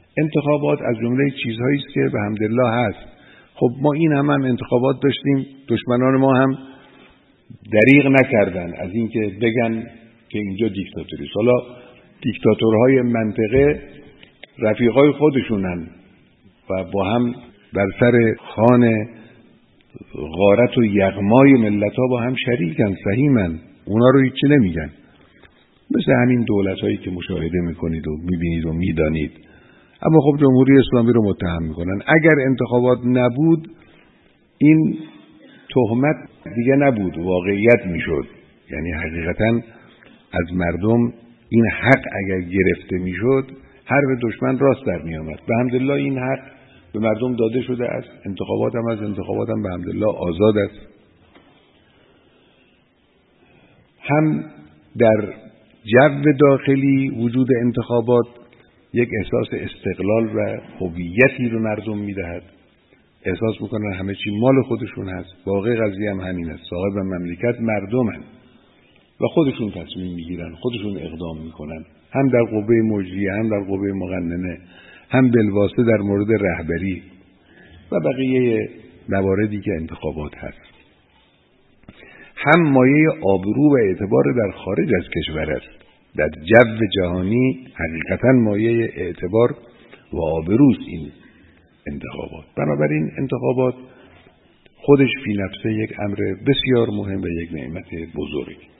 انتخابات از جمله چیزهایی است که به حمدالله هست. خب ما این هم انتخابات داشتیم، دشمنان ما هم دریغ نکردن از اینکه بگن که اینجا دیکتاتوری است. حالا دیکتاتورهای منطقه رفیقای خودشونن و با هم بر سر خوان غارت و یغمای ملت‌ها با هم شریکن، سهیمن، اونا رو هیچی نمیگن. مثل همین دولت‌هایی که مشاهده میکنید و میبینید و میدانید. اما خب جمهوری اسلامی رو متهم میکنن. اگر انتخابات نبود این تهمت دیگه نبود، واقعیت میشد. یعنی حقیقتاً از مردم این حق اگر گرفته میشد، حرف دشمن راست در میآمد. به حمدالله این حق به مردم داده شده است. انتخابات هم به حمدالله آزاد است. هم در جو داخلی وجود انتخابات یک احساس استقلال و هویتی رو مردم میدهد. احساس میکنن همه چی مال خودشون هست. واقع قضیه هم همین است. صاحب مملکت مردمن و خودشون تصمیم میگیرن، خودشون اقدام میکنن، هم در قوه مجریه، هم در قوه مقننه، هم بالواسطه در مورد رهبری و بقیه مواردی که انتخابات هست. هم مایه آبرو و اعتبار در خارج از کشور است. در جو جهانی حقیقتا مایه اعتبار و آبروست این انتخابات. بنابراین انتخابات خودش فی نفسه یک امر بسیار مهم و یک نعمت بزرگ.